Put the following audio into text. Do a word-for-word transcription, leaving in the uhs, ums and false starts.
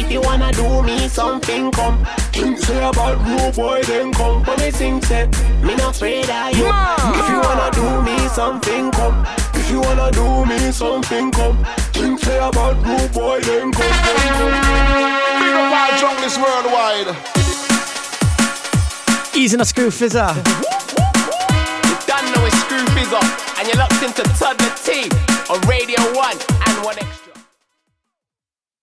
If you wanna do me something, come. Think say about rude boy, then come. But me sing say, me not afraid of you. Mama. If you wanna do me something, come. If you wanna do me something, come. Think say about rude boy, then come. Big up our junglist worldwide. Easing a Screw Fizzer. You done know it's Screw Fizzer, and you're locked into Toddler T.